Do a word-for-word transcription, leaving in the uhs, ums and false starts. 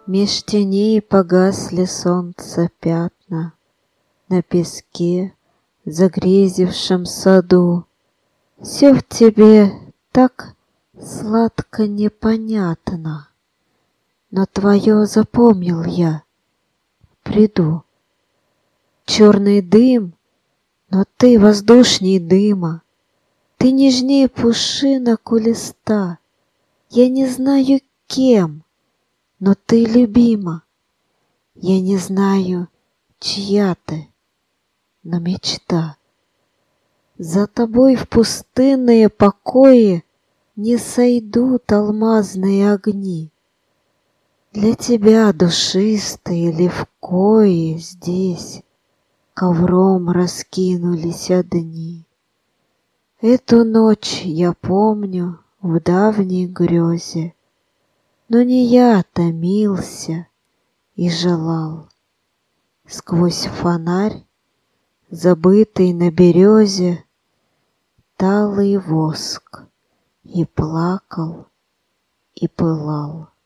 Меж теней погасли солнца пятна на песке, загрезившем саду. Все в тебе так сладко непонятно, но твое запомнил я, приду. Черный дым, но ты воздушней дыма, ты нежнее пушинок у листа. Я не знаю, кем, но ты любима. Я не знаю, чья ты, но мечта. За тобой в пустынные покои не сойдут алмазные огни. Для тебя душистые левкои здесь ковром раскинулись одни. Эту ночь я помню в давней грезе, но не я томился и желал. Сквозь фонарь, забытый на березе, талый воск и плакал, и пылал.